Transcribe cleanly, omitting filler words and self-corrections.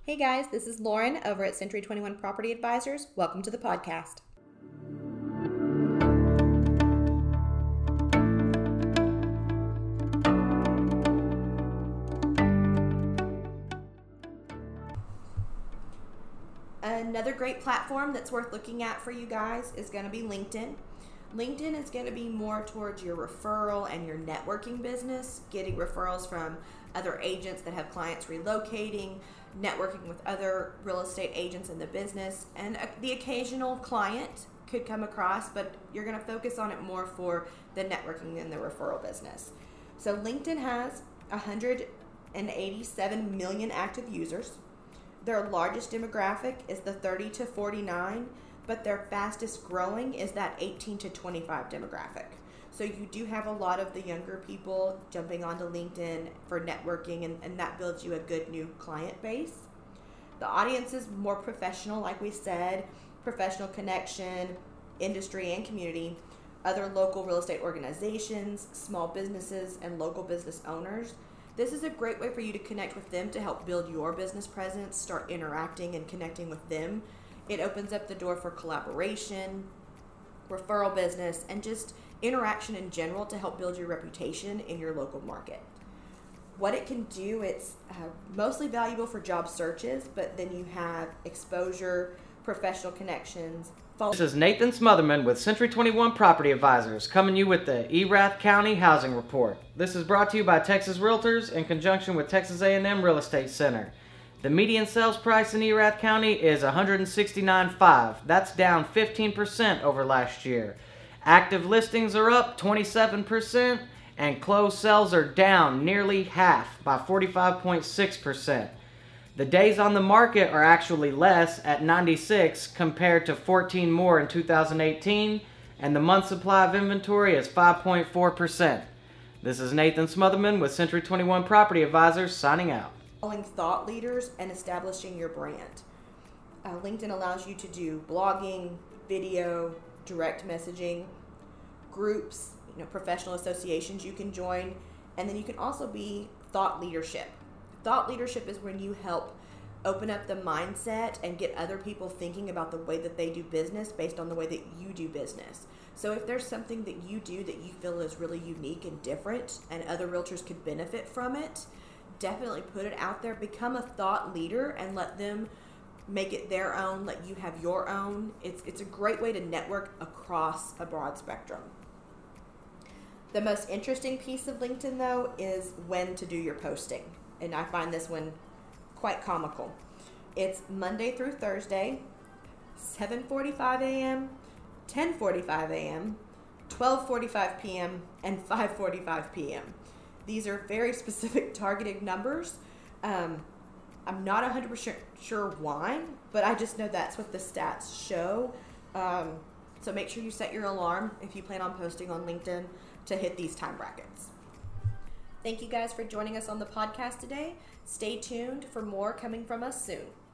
Hey guys, this is Lauren over at Century 21 Property Advisors. Welcome to the podcast. Another great platform that's worth looking at for you guys is going to be LinkedIn. LinkedIn is going to be more towards your referral and your networking business, getting referrals from other agents that have clients relocating, networking with other real estate agents in the business, and the occasional client could come across, but you're going to focus on it more for the networking and the referral business. So LinkedIn has 187 million active users. Their largest demographic is the 30 to 49, but their fastest growing is that 18 to 25 demographic. So you do have a lot of the younger people jumping onto LinkedIn for networking, and that builds you a good new client base. The audience is more professional, like we said, professional connection, industry and community, other local real estate organizations, small businesses, and local business owners. This is a great way for you to connect with them to help build your business presence, start interacting and connecting with them. It opens up the door for collaboration, referral business, and just interaction in general to help build your reputation in your local market. What it can do, it's mostly valuable for job searches, but then you have exposure, professional connections. This is Nathan Smotherman with Century 21 Property Advisors coming you with the Erath County Housing Report. This is brought to you by Texas Realtors in conjunction with Texas A&M Real Estate Center. The median sales price in Erath County is $169,500. That's down 15% over last year. Active listings are up 27%, and closed sales are down nearly half by 45.6%. The days on the market are actually less at 96 compared to 14 more in 2018, and the month supply of inventory is 5.4%. This is Nathan Smotherman with Century 21 Property Advisors signing out. Following thought leaders and establishing your brand. LinkedIn allows you to do blogging, video, direct messaging, groups, professional associations you can join, and then you can also be thought leadership. Thought leadership is when you help open up the mindset and get other people thinking about the way that they do business based on the way that you do business. So if there's something that you do that you feel is really unique and different and other realtors could benefit from it, definitely put it out there. Become a thought leader and let them make it their own, let you have your own. It's a great way to network across a broad spectrum. The most interesting piece of LinkedIn, though, is when to do your posting. And I find this one quite comical. It's Monday through Thursday, 7:45 a.m., 10:45 a.m., 12:45 p.m., and 5:45 p.m. These are very specific targeted numbers. I'm not 100% sure why, but I just know that's what the stats show. So make sure you set your alarm if you plan on posting on LinkedIn to hit these time brackets. Thank you guys for joining us on the podcast today. Stay tuned for more coming from us soon.